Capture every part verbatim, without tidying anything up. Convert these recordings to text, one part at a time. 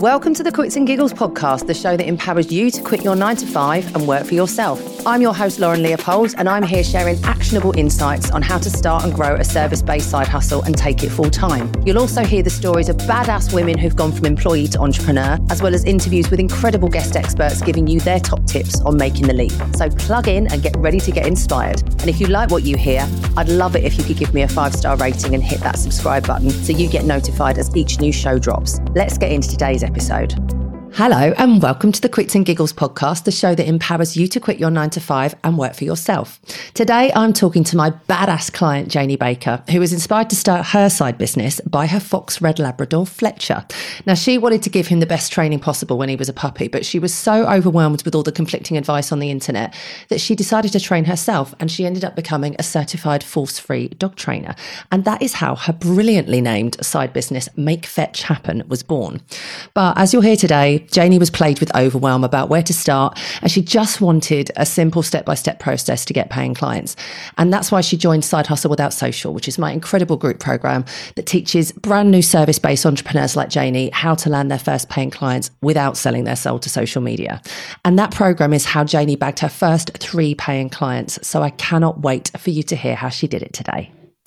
Welcome to the Quits and Giggles podcast, the show that empowers you to quit your nine to five and work for yourself. I'm your host, Lauren Leopold, and I'm here sharing actionable insights on how to start and grow a service-based side hustle and take it full time. You'll also hear the stories of badass women who've gone from employee to entrepreneur, as well as interviews with incredible guest experts giving you their top tips on making the leap. So plug in and get ready to get inspired. And if you like what you hear, I'd love it if you could give me a five-star rating and hit that subscribe button so you get notified as each new show drops. Let's get into today's episode. Hello and welcome to the Quits and Giggles podcast, the show that empowers you to quit your nine to five and work for yourself. Today, I'm talking to my badass client, Janie Baker, who was inspired to start her side business by her fox red Labrador, Fletcher. Now, she wanted to give him the best training possible when he was a puppy, but she was so overwhelmed with all the conflicting advice on the internet that she decided to train herself, and she ended up becoming a certified force-free dog trainer. And that is how her brilliantly named side business, Make Fetch Happen, was born. But as you'll hear today, Janie was plagued with overwhelm about where to start, and she just wanted a simple step-by-step process to get paying clients. And that's why she joined Side Hustle Without Social, which is my incredible group program that teaches brand new service-based entrepreneurs like Janie how to land their first paying clients without selling their soul to social media. And that program is how Janie bagged her first three paying clients. So I cannot wait for you to hear how she did it today.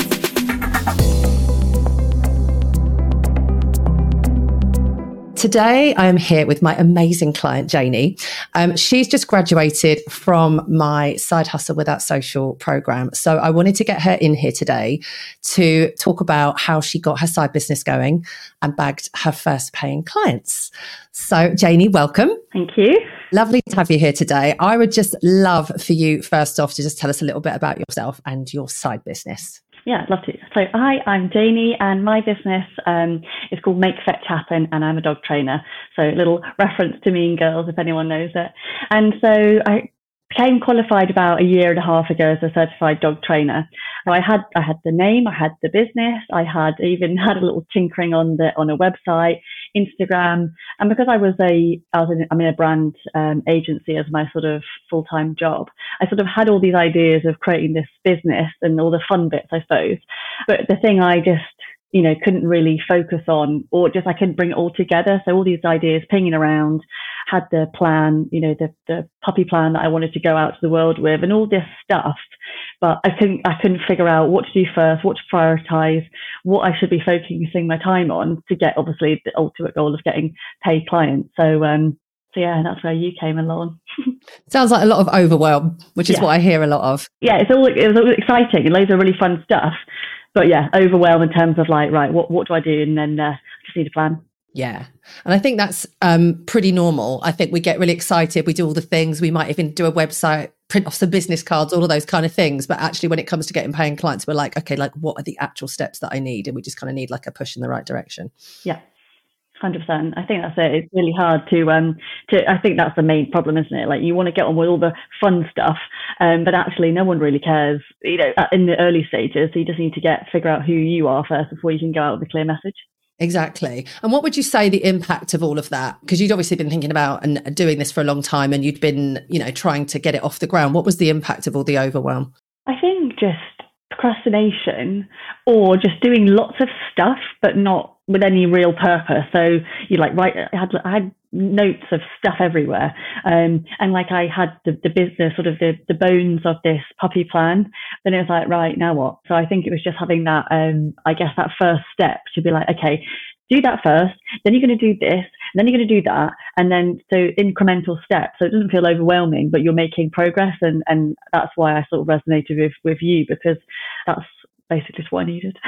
Today, I am here with my amazing client, Janie. Um, she's just graduated from my Side Hustle Without Social program. So I wanted to get her in here today to talk about how she got her side business going and bagged her first paying clients. So Janie, welcome. Thank you. Lovely to have you here today. I would just love for you, first off, to just tell us a little bit about yourself and your side business. Yeah, I'd love to. So hi, I'm Janie, and my business um, is called Make Fetch Happen, and I'm a dog trainer. So a little reference to Mean Girls, if anyone knows it. And so I became qualified about a year and a half ago as a certified dog trainer. So I had I had the name, I had the business, I had even had a little tinkering on the on a website, Instagram, and because I was a I was in, I'm in a brand um, agency as my sort of full time job, I sort of had all these ideas of creating this business and all the fun bits, I suppose. But the thing I just you know, couldn't really focus on, or just I couldn't bring it all together. So all these ideas pinging around, had the plan, you know, the, the puppy plan that I wanted to go out to the world with and all this stuff. But I couldn't, I couldn't figure out what to do first, what to prioritize, what I should be focusing my time on to get obviously the ultimate goal of getting paid clients. So, um, so yeah, that's where you came along. Sounds like a lot of overwhelm, which is yeah. what I hear a lot of. Yeah, it's all, it was all exciting and loads of really fun stuff. But yeah, overwhelm in terms of like, right, what, what do I do? And then uh, just need a plan. Yeah. And I think that's um, pretty normal. I think we get really excited. We do all the things. We might even do a website, print off some business cards, all of those kind of things. But actually, when it comes to getting paying clients, we're like, okay, like what are the actual steps that I need? And we just kind of need like a push in the right direction. Yeah. one hundred percent. I think that's it. It's really hard to, um, to, I think that's the main problem, isn't it? Like you want to get on with all the fun stuff, um, but actually no one really cares, you know, in the early stages. So you just need to get, figure out who you are first before you can go out with a clear message. Exactly. And what would you say the impact of all of that? Because you'd obviously been thinking about and doing this for a long time and you'd been, you know, trying to get it off the ground. What was the impact of all the overwhelm? I think just procrastination or just doing lots of stuff, but not with any real purpose. So you like, right, I had, I had notes of stuff everywhere. Um, and like I had the, the business, sort of the, the bones of this puppy plan. Then it was like, right, now what? So I think it was just having that, um, I guess that first step to be like, okay, do that first, then you're going to do this, and then you're going to do that. And then so incremental steps. So it doesn't feel overwhelming, but you're making progress. And, and that's why I sort of resonated with, with you, because that's basically just what I needed.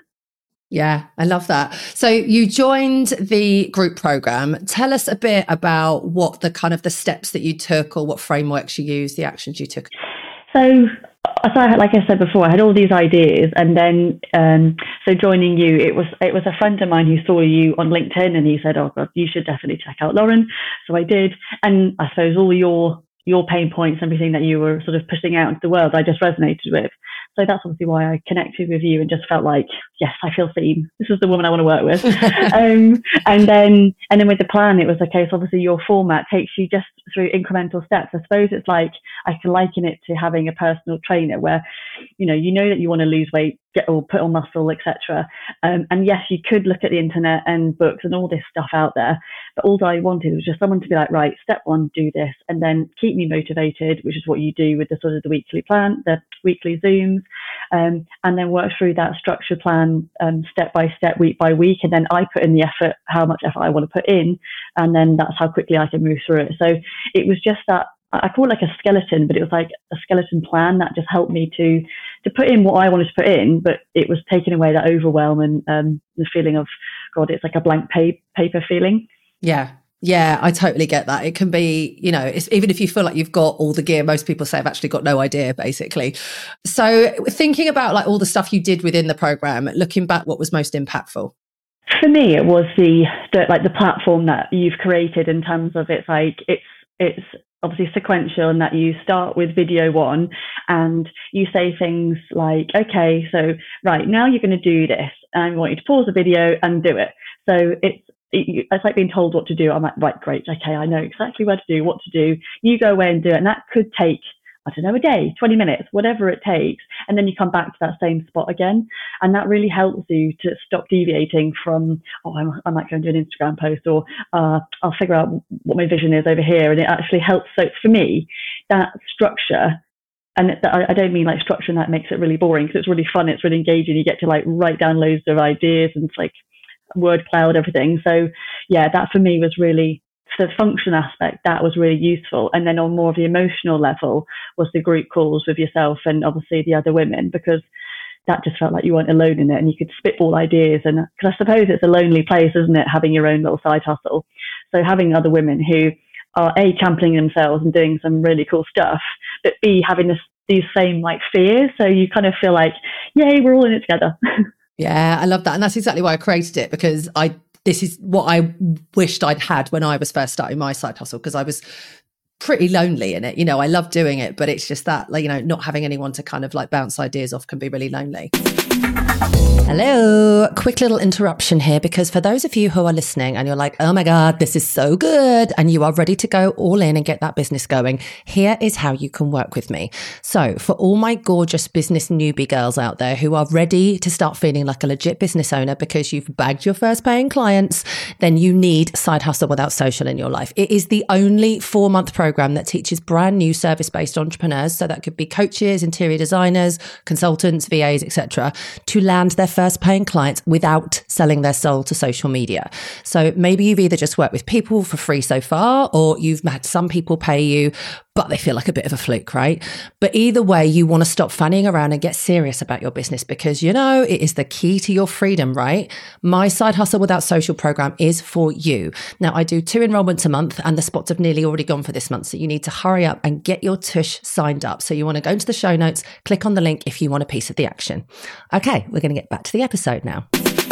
Yeah, I love that. So you joined the group program. Tell us a bit about what the kind of the steps that you took or what frameworks you used, the actions you took. So, so I, like I said before, I had all these ideas, and then um, so joining you, it was it was a friend of mine who saw you on LinkedIn, and he said, "Oh God, you should definitely check out Lauren." So I did, and I suppose all your your pain points, everything that you were sort of pushing out into the world, I just resonated with. So that's obviously why I connected with you and just felt like, yes, I feel seen. This is the woman I want to work with. um, and then, and then with the plan, it was okay. So obviously your format takes you just through incremental steps. I suppose it's like, I can liken it to having a personal trainer where you know, you know that you want to lose weight, get or put on muscle, et cetera. Um, and yes, you could look at the internet and books and all this stuff out there, but all I wanted was just someone to be like, right, step one, do this, and then keep me motivated, which is what you do with the sort of the weekly plan, the weekly Zooms, um, and then work through that structured plan um, step by step, week by week, and then I put in the effort, how much effort I want to put in, and then that's how quickly I can move through it. So it was just that, I call it like a skeleton, but it was like a skeleton plan that just helped me to to put in what I wanted to put in, but it was taking away that overwhelm and um, the feeling of, God, it's like a blank pa- paper feeling. Yeah. Yeah, I totally get that. It can be, you know, it's, even if you feel like you've got all the gear, most people say I've actually got no idea, basically. So thinking about like all the stuff you did within the program, looking back, what was most impactful? For me, it was the, the like the platform that you've created in terms of it's like, it's, it's, obviously sequential, and that you start with video one and you say things like, okay, so right now you're going to do this, and I want you to pause the video and do it. So it's it, it's like being told what to do. I'm like, right, great, okay, I know exactly where to do, what to do. You go away and do it, and that could take, I don't know, a day, twenty minutes, whatever it takes. And then you come back to that same spot again. And that really helps you to stop deviating from, oh, I'm, I might go and do an Instagram post, or uh, I'll figure out what my vision is over here. And it actually helps. So for me, that structure, and I don't mean like structure and that makes it really boring, because it's really fun, it's really engaging. You get to like write down loads of ideas, and it's like word cloud, everything. So yeah, that for me was really, the function aspect, that was really useful. And then on more of the emotional level was the group calls with yourself and obviously the other women, because that just felt like you weren't alone in it, and you could spitball ideas. And because I suppose it's a lonely place, isn't it, having your own little side hustle. So having other women who are A, championing themselves and doing some really cool stuff, but B, having this, these same like fears. So you kind of feel like, yay, we're all in it together. Yeah, I love that. And that's exactly why I created it, because I this is what I wished I'd had when I was first starting my side hustle, because I was pretty lonely in it. You know, I love doing it, but it's just that, like, you know, not having anyone to kind of like bounce ideas off can be really lonely. Hello, quick little interruption here, because for those of you who are listening and you're like, oh my God, this is so good, and you are ready to go all in and get that business going, here is how you can work with me. So for all my gorgeous business newbie girls out there who are ready to start feeling like a legit business owner because you've bagged your first paying clients, then you need Side Hustle Without Social in your life. It is the only four month program that teaches brand new service-based entrepreneurs, so that could be coaches, interior designers, consultants, V As, et cetera, to land their first paying clients without selling their soul to social media. So maybe you've either just worked with people for free so far, or you've had some people pay you, but they feel like a bit of a fluke, right? But either way, you want to stop fanning around and get serious about your business, because, you know, it is the key to your freedom, right? My Side Hustle Without Social program is for you. Now, I do two enrollments a month, and the spots have nearly already gone for this month. So you need to hurry up and get your tush signed up. So you want to go into the show notes, click on the link if you want a piece of the action. Okay, we're going to get back to the episode now.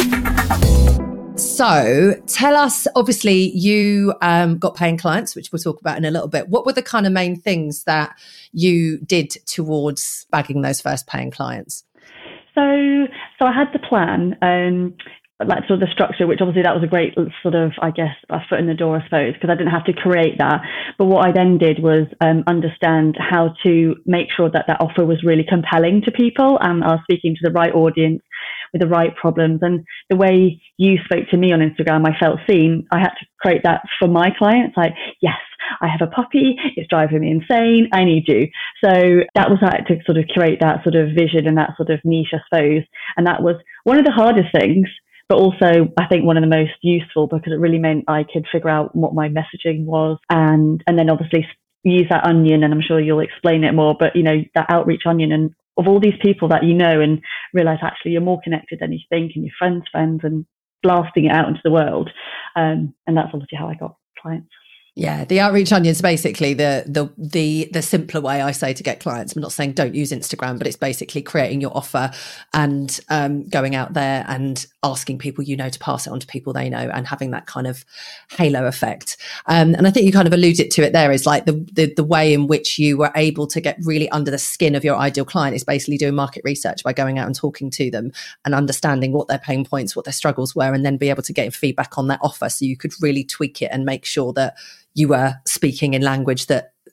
So tell us, obviously you um, got paying clients, which we'll talk about in a little bit. What were the kind of main things that you did towards bagging those first paying clients? So, so I had the plan, um, like sort of the structure, which obviously that was a great sort of, I guess, a foot in the door, I suppose, because I didn't have to create that. But what I then did was um, understand how to make sure that that offer was really compelling to people, and I was speaking to the right audience with the right problems. And the way you spoke to me on Instagram, I felt seen. I had to create that for my clients. Like, yes, I have a puppy, it's driving me insane, I need you. So that was how to sort of create that sort of vision and that sort of niche, I suppose. And that was one of the hardest things, but also I think one of the most useful, because it really meant I could figure out what my messaging was, and and then obviously use that onion, and I'm sure you'll explain it more, but you know, that outreach onion, and of all these people that you know, and realize actually you're more connected than you think, and your friends' friends, and blasting it out into the world. Um, and that's obviously how I got clients. Yeah, the outreach onion is basically the the the the simpler way, I say, to get clients. I'm not saying don't use Instagram, but it's basically creating your offer and um, going out there and asking people you know to pass it on to people they know, and having that kind of halo effect. Um, and I think you kind of alluded to it there, is like the, the the way in which you were able to get really under the skin of your ideal client is basically doing market research by going out and talking to them and understanding what their pain points, what their struggles were, and then be able to get feedback on their offer, so you could really tweak it and make sure that you were speaking in language that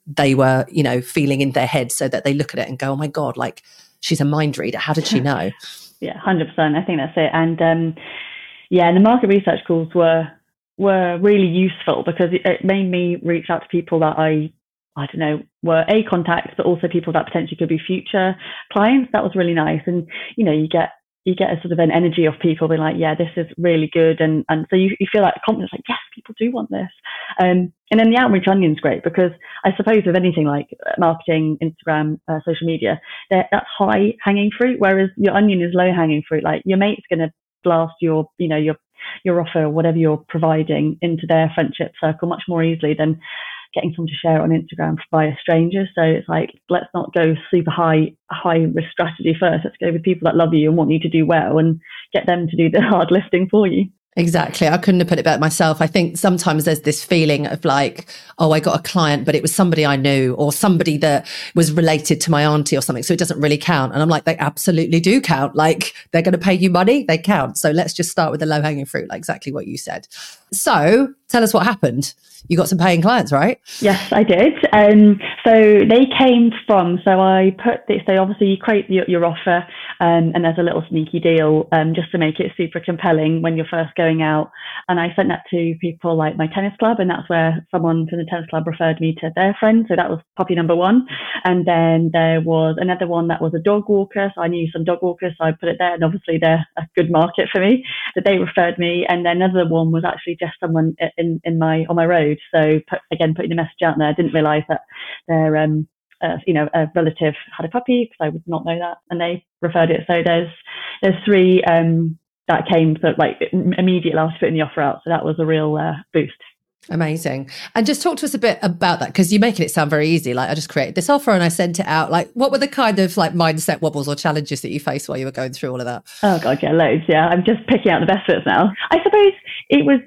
they were, you know, feeling in their head, so that they look at it and go, oh my God, like she's a mind reader. How did she know? Yeah, one hundred percent. I think that's it. And um, yeah, and the market research calls were were really useful because it, it made me reach out to people that I, I don't know, were A, contacts, but also people that potentially could be future clients. That was really nice. And, you know, you get you get a sort of an energy of people being like, yeah, this is really good. And and so you, you feel like confidence, like, yes, people do want this. Um, and then the outreach onion's great because I suppose with anything like marketing, Instagram, uh, social media, that's high hanging fruit, whereas your onion is low hanging fruit. Like your mate's going to blast your, you know, your your offer, whatever you're providing, into their friendship circle much more easily than getting someone to share it on Instagram by a stranger. So it's like, let's not go super high, high risk strategy first. Let's go with people that love you and want you to do well and get them to do the hard lifting for you. Exactly. I couldn't have put it better myself. I think sometimes there's this feeling of like, oh, I got a client, but it was somebody I knew or somebody that was related to my auntie or something. So it doesn't really count. And I'm like, they absolutely do count. Like they're going to pay you money. They count. So let's just start with the low hanging fruit, like exactly what you said. So tell us what happened. You got some paying clients, right? Yes, I did. Um, so they came from, so I put this, so obviously you create your, your offer um, and there's a little sneaky deal um, just to make it super compelling when you're first going out. And I sent that to people like my tennis club, and that's where someone from the tennis club referred me to their friend. So that was puppy number one. And then there was another one that was a dog walker. So I knew some dog walkers, so I put it there, and obviously they're a good market for me. So they referred me. And then another one was actually just someone in, in my, on my road. So put, again, putting the message out there, I didn't realise that their, um, uh, you know, a relative had a puppy, because I would not know that, and they referred it. So there's there's three um, that came sort of like immediately after putting the offer out. So that was a real uh, boost. Amazing. And just talk to us a bit about that, because you're making it sound very easy. Like, I just created this offer and I sent it out. Like, what were the kind of like mindset wobbles or challenges that you faced while you were going through all of that? Oh God, yeah, loads. Yeah, I'm just picking out the best bits now. I suppose it was,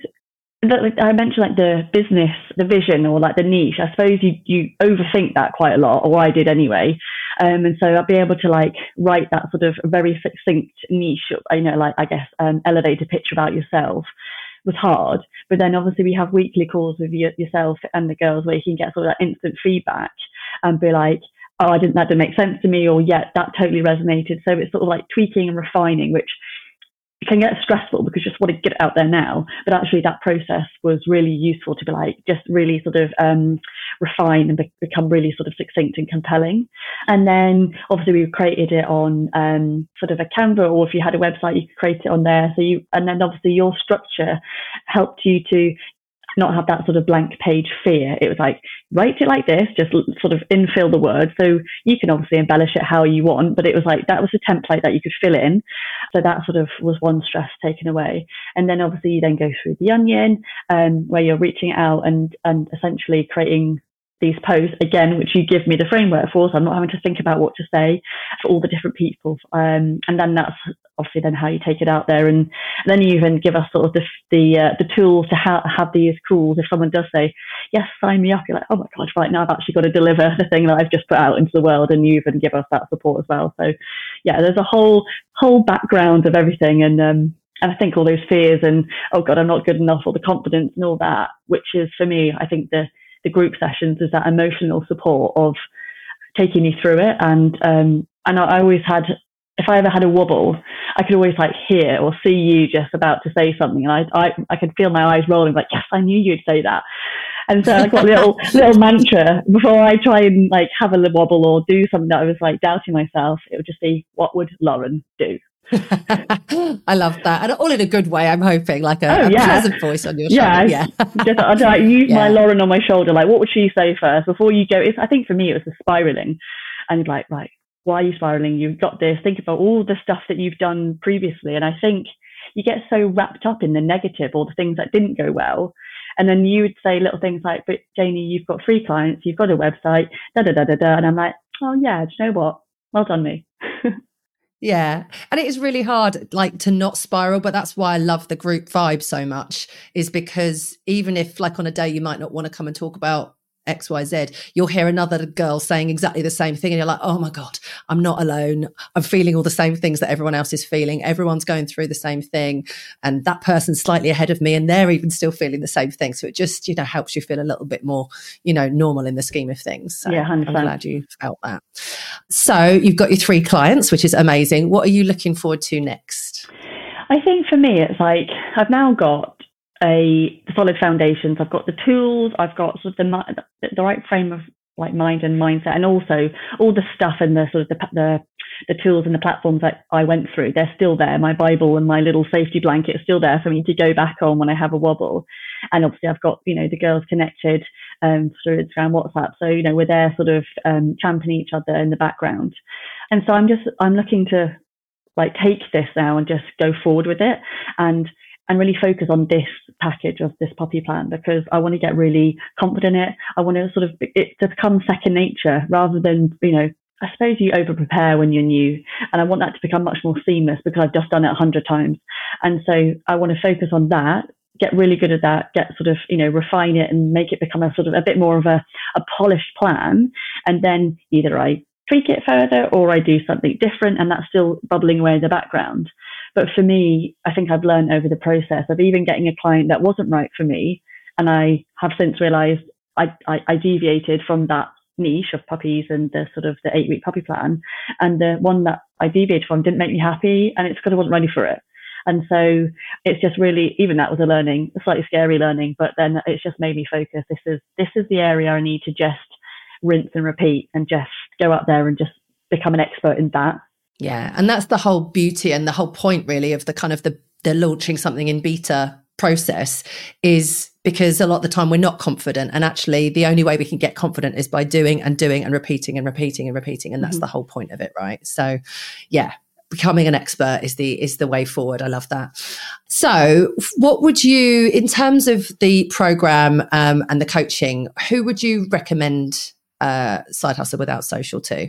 I mentioned like the business, the vision, or like the niche. I suppose you you overthink that quite a lot, or I did anyway. Um, and so I'll be able to like write that sort of very succinct niche, you know, like I guess um, elevator pitch about yourself was hard. But then obviously we have weekly calls with you, yourself and the girls where you can get sort of that instant feedback and be like, oh, I didn't, that didn't make sense to me, or yeah, that totally resonated. So it's sort of like tweaking and refining, which can get stressful because you just want to get it out there now. But actually that process was really useful to be like, just really sort of um, refine and be- become really sort of succinct and compelling. And then obviously we created it on um, sort of a Canva, or if you had a website, you could create it on there. So you, and then obviously your structure helped you to not have that sort of blank page fear. It was like, write it like this, just sort of infill the words. So you can obviously embellish it how you want, but it was like, that was a template that you could fill in. So that sort of was one stress taken away. And then obviously you then go through the onion, um, where you're reaching out and, and essentially creating these posts again, which you give me the framework for, so I'm not having to think about what to say for all the different people. Um, and then that's obviously then how you take it out there, and, and then you even give us sort of the the, uh, the tools to ha- have these calls. If someone does say, yes, sign me up, you're like, oh my God, right now I've actually got to deliver the thing that I've just put out into the world, and you even give us that support as well. So yeah, there's a whole whole background of everything, and um, and I think all those fears and, oh God, I'm not good enough, or the confidence and all that, which is for me, I think the the group sessions is that emotional support of taking you through it. And um, and I always had, if I ever had a wobble, I could always like hear or see you just about to say something, and I I, I could feel my eyes rolling, like, yes, I knew you'd say that. And so I got a little little mantra before I try and like have a wobble or do something that I was like doubting myself. It would just be, what would Lauren do? I love that, and all in a good way. I'm hoping, like a, oh, a yeah. pleasant voice on your shoulder. Yeah, yeah. just I'd like use yeah. my Lauren on my shoulder. Like, what would she say first before you go? It's, I think for me, it was the spiraling, and you're like, right, why are you spiraling? You've got this. Think about all the stuff that you've done previously, and I think you get so wrapped up in the negative or the things that didn't go well. And then you would say little things like, but Janie, you've got three clients, you've got a website, da da da da da, and I'm like, oh yeah, do you know what? Well done, me. Yeah. And it is really hard, like, to not spiral, but that's why I love the group vibe so much, is because even if like on a day you might not want to come and talk about X, Y, Z, you'll hear another girl saying exactly the same thing. And you're like, oh my God, I'm not alone. I'm feeling all the same things that everyone else is feeling. Everyone's going through the same thing. And that person's slightly ahead of me and they're even still feeling the same thing. So it just, you know, helps you feel a little bit more, you know, normal in the scheme of things. So yeah, one hundred percent. I'm glad you felt that. So you've got your three clients, which is amazing. What are you looking forward to next? I think for me, it's like, I've now got a solid foundations. I've got the tools, I've got sort of the the right frame of like mind and mindset, and also all the stuff and the sort of the the, the tools and the platforms that I went through. They're still there. My Bible and my little safety blanket is still there for me to go back on when I have a wobble. And obviously, I've got, you know, the girls connected um, through Instagram, WhatsApp. So, you know, we're there sort of um, championing each other in the background. And so I'm just I'm looking to like take this now and just go forward with it, and and really focus on this package of this puppy plan, because I want to get really confident in it. I want to sort of it to become second nature rather than, you know, I suppose you over prepare when you're new, and I want that to become much more seamless because I've just done it a hundred times. And so I want to focus on that, get really good at that, get sort of, you know, refine it and make it become a sort of a bit more of a, a polished plan. And then either I tweak it further or I do something different, and that's still bubbling away in the background. But for me, I think I've learned over the process of even getting a client that wasn't right for me. And I have since realized I, I, I deviated from that niche of puppies and the sort of the eight week puppy plan. And the one that I deviated from didn't make me happy, and it's because I wasn't ready for it. And so it's just really, even that was a learning, a slightly scary learning, but then it's just made me focus. This is, this is the area I need to just rinse and repeat and just go out there and just become an expert in that. Yeah. And that's the whole beauty and the whole point really of the kind of the, the launching something in beta process, is because a lot of the time we're not confident. And actually the only way we can get confident is by doing and doing and repeating and repeating and repeating. And that's mm-hmm. the whole point of it. Right. So yeah, becoming an expert is the, is the way forward. I love that. So what would you, in terms of the program um, and the coaching, who would you recommend uh, Side Hustle Without Social to?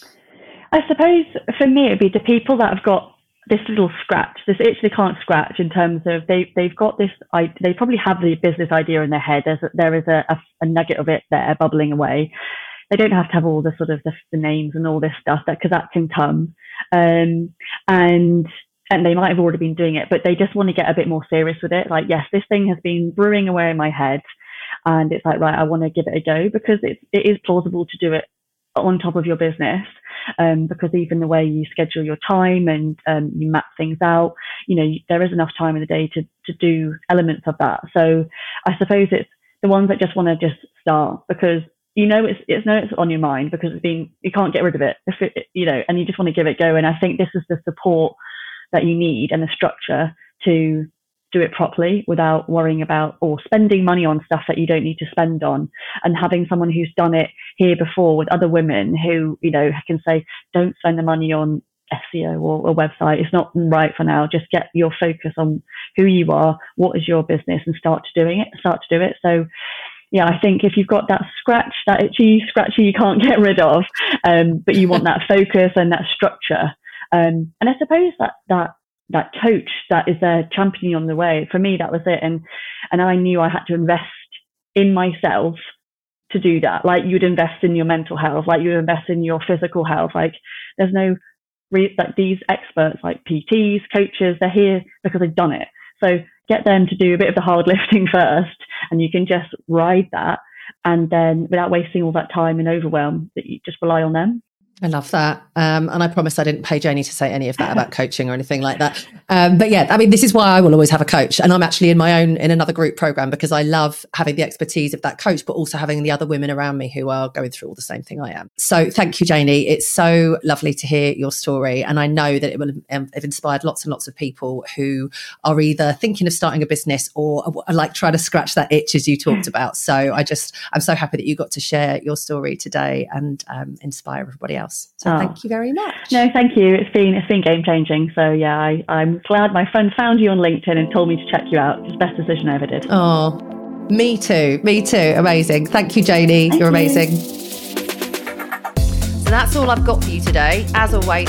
I suppose for me, it'd be the people that have got this little scratch, this itch they can't scratch, in terms of they, they've got this, I, they probably have the business idea in their head. There's a, there is a, a, a nugget of it there bubbling away. They don't have to have all the sort of the, the names and all this stuff, that because that can come. Um, and and they might have already been doing it, but they just want to get a bit more serious with it. Like, yes, this thing has been brewing away in my head, and it's like, right, I want to give it a go, because it's, it is plausible to do it on top of your business. Um, because even the way you schedule your time and um, you map things out, you know, there is enough time in the day to to do elements of that. So I suppose it's the ones that just want to just start, because you know it's it's no it's on your mind, because it's been, you can't get rid of it if it, you know, and you just want to give it a go. And I think this is the support that you need and the structure to do it properly without worrying about or spending money on stuff that you don't need to spend on, and having someone who's done it here before with other women who, you know, can say, don't spend the money on S E O or a website. It's not right for now. Just get your focus on who you are, what is your business, and start to doing it, start to do it. So yeah, I think if you've got that scratch, that itchy, scratchy you can't get rid of, um, but you want that focus and that structure. Um, and I suppose that, that, that coach that is there championing on the way, for me, that was it. And, and I knew I had to invest in myself to do that. Like you'd invest in your mental health, like you invest in your physical health. Like there's no re- like these experts like P Ts, coaches, they're here because they've done it. So get them to do a bit of the hard lifting first, and you can just ride that. And then without wasting all that time and overwhelm, that you just rely on them. I love that. Um, and I promised I didn't pay Janie to say any of that about coaching or anything like that. Um, but yeah, I mean, this is why I will always have a coach. And I'm actually in my own, in another group program, because I love having the expertise of that coach, but also having the other women around me who are going through all the same thing I am. So thank you, Janie. It's so lovely to hear your story. And I know that it will have inspired lots and lots of people who are either thinking of starting a business or like trying to scratch that itch as you talked about. So I just, I'm so happy that you got to share your story today and um, inspire everybody else. So oh. thank you very much. No, thank you. It's been it's been game changing. So yeah, I, I'm glad my friend found you on LinkedIn and told me to check you out. It's the best decision I ever did. Oh, me too. Me too. Amazing. Thank you, Janie. Thank You're you. amazing. So that's all I've got for you today. As always, thank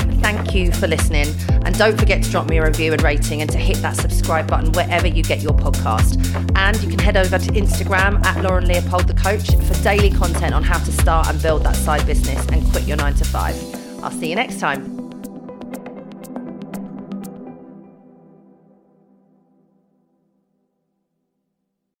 thank you for listening. And don't forget to drop me a review and rating and to hit that subscribe button wherever you get your podcast. And you can head over to Instagram at Lauren Leopold the Coach for daily content on how to start and build that side business and quit your nine to five. I'll see you next time.